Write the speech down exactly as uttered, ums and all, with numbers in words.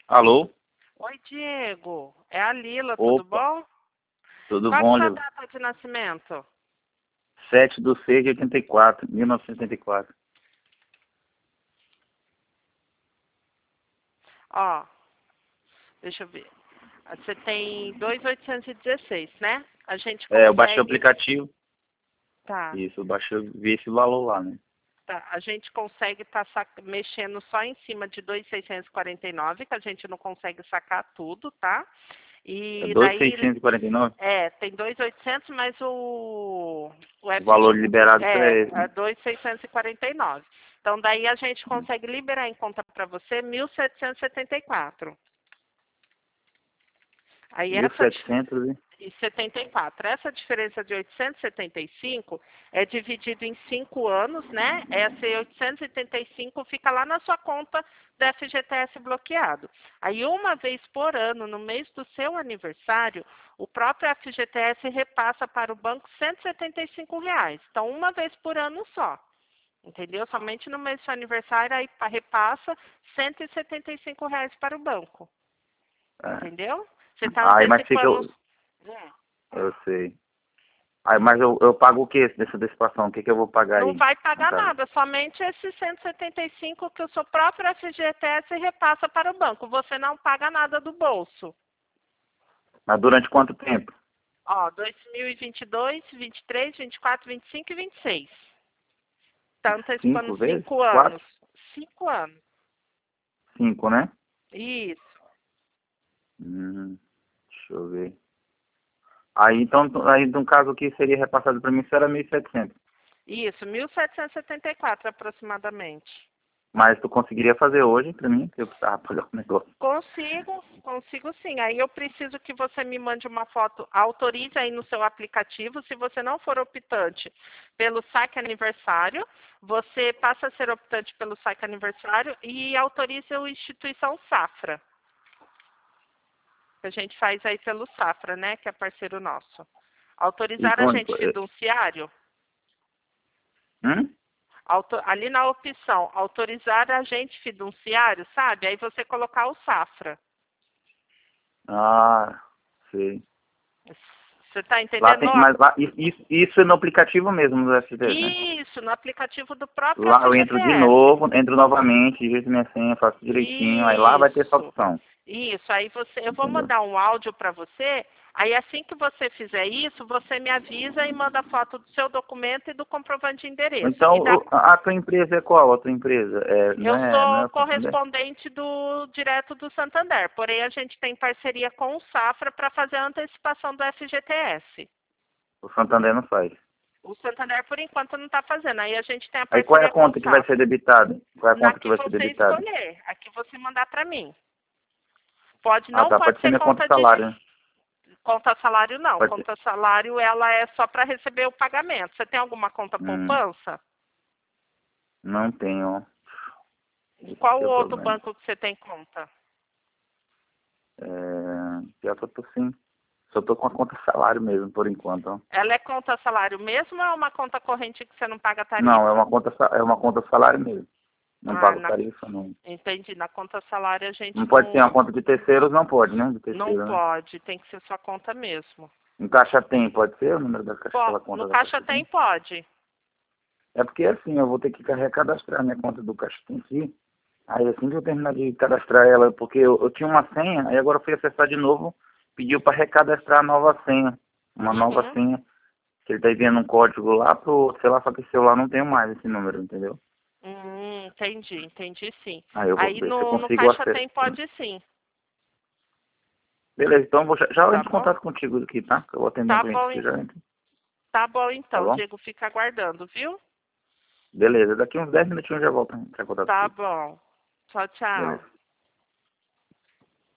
Alô? Oi, Diego. É a Lila, tudo Opa, bom? tudo Qual bom, que é a Lila? data de nascimento? sete de seis de oitenta e quatro, mil novecentos e oitenta e quatro. Ó, deixa eu ver. Você tem dois mil oitocentos e dezesseis, né? A gente É, eu baixei o consegue... aplicativo. Tá, Isso, eu baixei, vi esse valor lá, né? tá. A gente consegue estar mexendo só em cima de dois mil seiscentos e quarenta e nove, que a gente não consegue sacar tudo, tá? É E dois mil daí, seiscentos e quarenta e nove. é, tem dois mil e oitocentos, mas o, o O valor F G liberado é é, esse, é né? dois mil seiscentos e quarenta e nove. Então, daí a gente Hum. consegue liberar em conta para você mil setecentos e setenta e quatro. Aí mil essa di- setecentos e... e setenta e quatro. Essa diferença de oitocentos e setenta e cinco é dividido em cinco anos, né? Essa oitocentos e setenta e cinco fica lá na sua conta do F G T S bloqueado. Aí uma vez por ano, no mês do seu aniversário, o próprio F G T S repassa para o banco cento e setenta e cinco reais. Então, uma vez por ano só. Entendeu? Somente no mês do seu aniversário, aí pa- repassa cento e setenta e cinco reais para o banco. É. Entendeu? Você está Aí, mas fica... antecipando. Eu, eu sei. Aí, mas eu, eu pago o que dessa antecipação? O que que eu vou pagar Não aí, vai no pagar caso? nada, somente esses cento e setenta e cinco que o seu próprio F G T S repassa para o banco. Você não paga nada do bolso. Mas durante quanto tempo? Ó, dois mil e vinte e dois, vinte e três, vinte e quatro, vinte e cinco e vinte e seis. Está antecipando Cinco vezes? cinco Quatro? anos. Cinco anos. Cinco, né? Isso. Hum, deixa eu ver. Aí, então, aí, no caso, o que seria repassado para mim será mil e setecentos. Isso, mil setecentos e setenta e quatro aproximadamente. Mas tu conseguiria fazer hoje para mim? Eu precisava pagar o negócio. Consigo, consigo sim. Aí eu preciso que você me mande uma foto, autorize aí no seu aplicativo. Se você não for optante pelo saque aniversário, você passa a ser optante pelo saque aniversário e autorize a instituição Safra. Que a gente faz aí pelo Safra, né? Que é parceiro nosso. E Autorizar como... agente fiduciário. Hum? Auto- ali na opção, autorizar agente fiduciário, sabe? Aí você colocar o Safra. Ah, sei. Você está Lá entendendo? tem... Mas lá... Isso, isso é no aplicativo mesmo do F T, né? Isso, no aplicativo do próprio Lá eu entro de F G T S. novo, entro novamente, digito minha senha, faço direitinho. Aí lá vai ter essa Isso, opção. isso. Aí você, eu vou Entendeu? mandar um áudio para você. Aí assim que você fizer isso, você me avisa e manda foto do seu documento e do comprovante de endereço. Então, E da, o- a tua empresa é qual? A tua empresa? É, não eu é, não é sou o Santander? correspondente do direto do Santander, porém a gente tem parceria com o Safra para fazer a antecipação do F G T S. O Santander não faz. O Santander, por enquanto, não está fazendo. Aí a gente tem a Aí qual é a parceria com o conta que vai ser Safra. debitada? Qual é a Na conta que que vai ser você debitada? escolher, a que você mandar para mim. Pode, Ah, não tá. pode Pode ser ser minha conta conta de salário, né? conta salário não. Pode ser. Conta salário ela é só para receber o pagamento. Você tem alguma conta Hum, poupança? não tenho. Esse Qual que o é o outro problema. banco que você tem conta? É, pior que eu tô sim. Só tô com a conta salário mesmo, por enquanto. Ó. Ela é conta salário mesmo ou é uma conta corrente que você não paga Não, é tarifa? uma conta, sa- é uma conta salário mesmo. Não Ah, pago na, tarifa, não. entendi. Na conta salário a Não gente pode ser uma não, conta de terceiros, não pode, né? De não terceiro, né? pode. Tem que ser sua conta mesmo. Em caixa tem, pode ser o número da caixa, Pô, aquela no conta da caixa caixa tem, tem? pode. É porque assim, eu vou ter que recadastrar minha conta do caixa tem em si. Aí assim que eu terminar de cadastrar ela, porque eu, eu tinha uma senha, aí agora eu fui acessar de novo, pediu para recadastrar a nova senha. Uma nova Uhum. senha, que ele tá enviando um código lá pro, sei lá, só que esse celular não tem mais esse número, entendeu? Hum, entendi, entendi sim. Aí eu vou Aí ver se eu no, no consigo caixa acesso. tem, pode sim. Beleza, então eu vou, já, já eu Tá entro em bom? contato contigo aqui, tá? Que eu vou atender um Tá cliente bom, aqui en- já entro, tá bom tá então, bom? Diego, fica aguardando, viu? Beleza, daqui uns dez minutinhos eu já volto a entrar em contato Tá contigo. bom. Tchau, tchau. Beleza.